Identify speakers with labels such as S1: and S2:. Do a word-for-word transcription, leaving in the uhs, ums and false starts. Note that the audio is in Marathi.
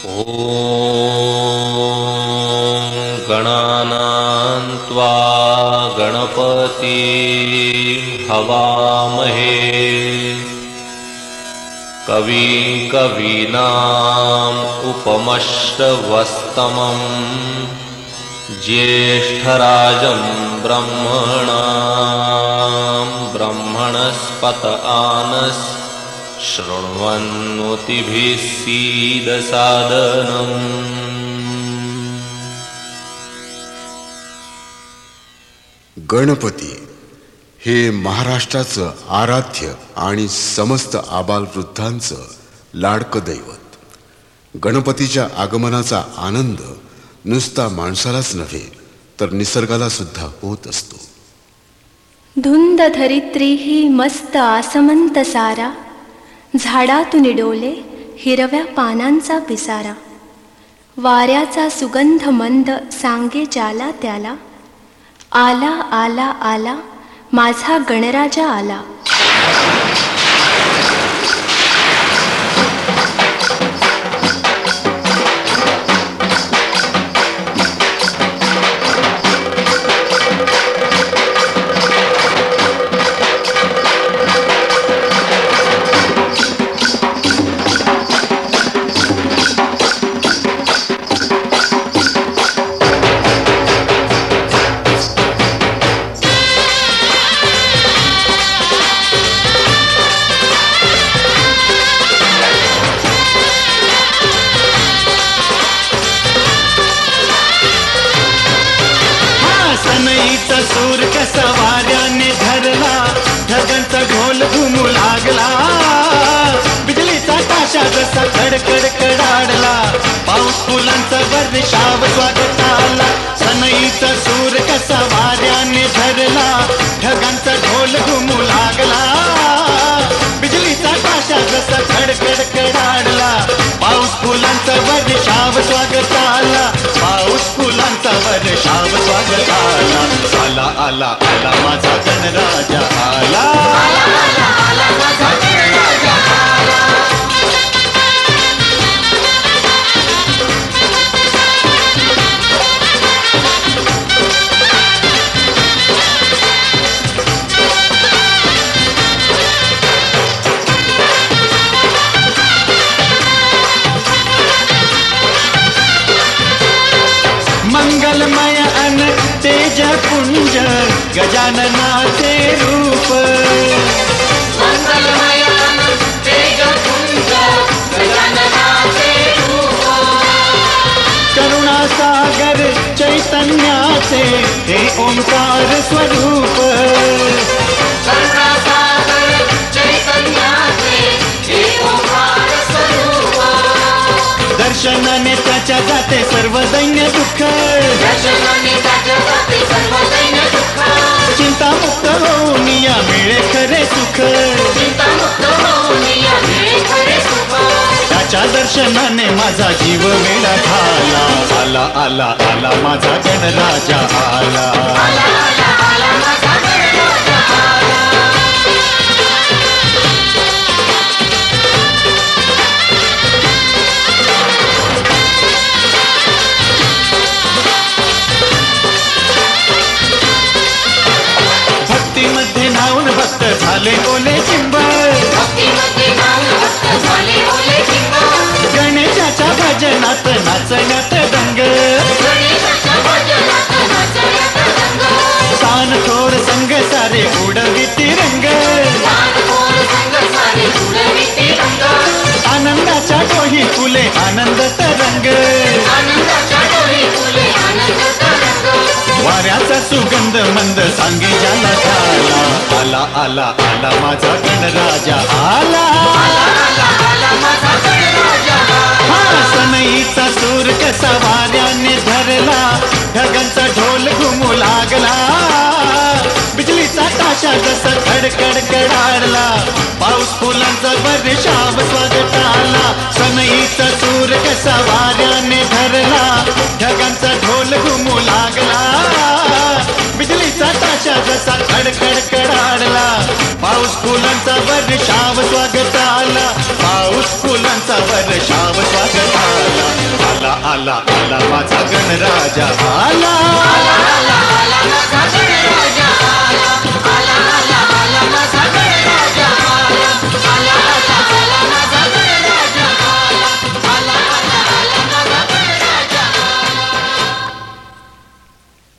S1: ॐ गणानां त्वा गणपतिं हवामहे कविं कवीनाम् उपमश्रवस्तमं ज्येष्ठराजं ब्रह्मणां ब्रह्मणस्पत आनस् शृण्वन्नोतिभिः सीदसादनम्।
S2: गणपती हे महाराष्ट्राचं आराध्य आणि समस्त आबालवृद्धांचं लाडकं दैवत. गणपतीच्या आगमनाचा आनंद नुसता माणसालाच नव्हे तर निसर्गाला सुद्धा होत असतो.
S3: धुंद धरित्री ही मस्त आसमंत सारा, झाडातून डोले हिरव्या पानांचा पिसारा. वाऱ्याचा सुगंध मंद सांगे ज्याला त्याला, आला आला आला माझा गणराजा आला.
S4: सूर कसा वाऱ्याने धरला, ढगांचा ढोल घुमू लागला. बिजलीचा ताशा जसा कडकड कडाडला, पाऊस फुलांचा वर्षाव स्वागताला. सनईचा सूर कसा वाऱ्याने धरला, ढगांचा ढोल घुमू लागला. बिजलीचा ताशा जसा कडकड कडाडला, पाऊस फुलांचा वर्षाव स्वागताला. पाऊस फुलांचा वर्षाव स्वागताला. आला आला आला माझा गणराजा आला, आला आला आला माझा गणराजा आला. मंगलमय अन तेजपुंज गजाननाचे रूप.
S5: मंगलमय अन तेजपुंज गजाननाचे रूप.
S4: करुणासागर चैतन्याचे हे ओंकार स्वरूप.
S5: करुणासागर चैतन्याचे हे ओंकार स्वरूप.
S4: दर्शनाने त्याच्या जाते सर्व दैन्य दुःख,
S5: दर्शनाने त्याच्या जाते सर्व दैन्य दुःख.
S4: चिंतामुक्त होऊन या मिळे खरे सुख,
S5: चिंतामुक्त होऊन या मिळे खरे सुख.
S4: त्याच्या दर्शनाने माझा जीव वेडा झाला. आला आला आला माझा गणराजा आला,
S5: आला आला आला माझा गणराजा आला.
S4: भक्तीमध्ये नावून भक्त झाले ओले चिंब,
S5: भक्तीमध्ये नावून भक्त झाले ओले चिंब.
S4: गणेशाच्या भजनात नाचण्यात रंग,
S5: गणेशाच्या भजनात नाचण्यात रंग.
S4: तान थोर संग सारे उडविती रंग,
S5: तान थोर संग सारे उडविती रंग.
S4: आनंदाच्या डोही फुले आनंद तरंग,
S5: आनंदाच्या डोही फुले आनंद तरंग.
S4: वाऱ्याचा सुगंध मंद सांगे ज्याला झाला. आला आला आला माझा गणराजा आला,
S5: आला आला आला माझा गणराजा आला.
S4: हा सनईचा सूर कसा वाऱ्याने धरला, ढगांचा ढोल घुमू लागला. बिजलीचा ताशा जसा खडखड कडाडला, पाऊस फुलांचा वर्षाव स्वागताला. सनईचा सूर कसा वाऱ्याने धरला, ढगांचा ढोल घुमू लागला. बिजलीचा ताशा जसा खडखड कडाडला, पाऊस फुलांचा वर्षाव स्वागताला. पाऊस फुलांचा वर्षाव स्वागताला. आला आला माझा गणराजा आला
S5: आला आला